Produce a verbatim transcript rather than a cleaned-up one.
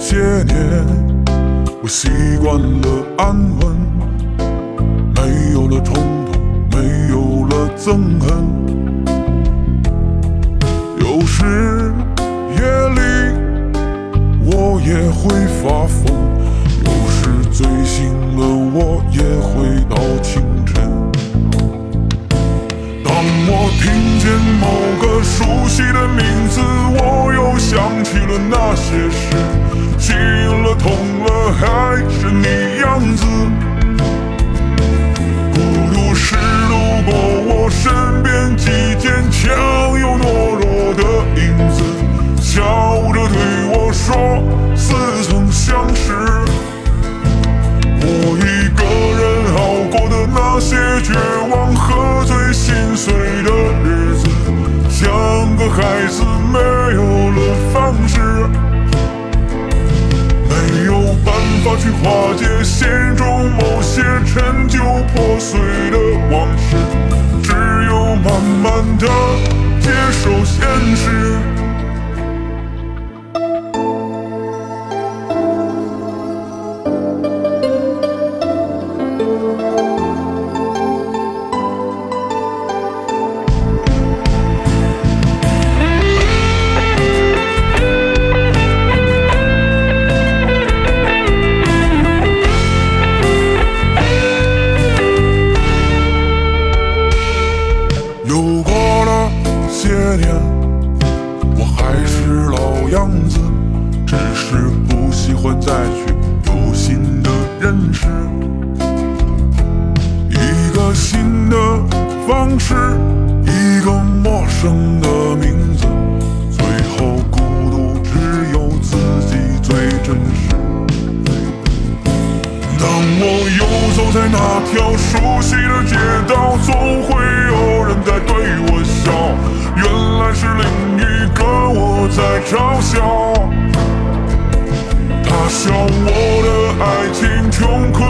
些年，我习惯了安稳，没有了冲动，没有了憎恨。有时夜里我也会发疯，有时醉醒了我也会到清晨。当我听见某个熟悉的名字，我又想起了那些事，心了痛了还是你样子。孤独是路过我身边几坚强又懦弱的影子，笑着对我说似曾相识。我一个人熬过的那些绝望和最心碎的日子，像个孩子没有了方式，没有办法去化解心中某些陈旧破碎的往事，只有慢慢的接受现实。又过了些年，我还是老样子，只是不喜欢再去有新的认识，一个新的方式，一个陌生的名字，最后孤独只有自己最真实。当我游走在那条熟悉的街道，总会有人在对我笑，原来是另一个我在嘲笑。他笑我的爱情穷困。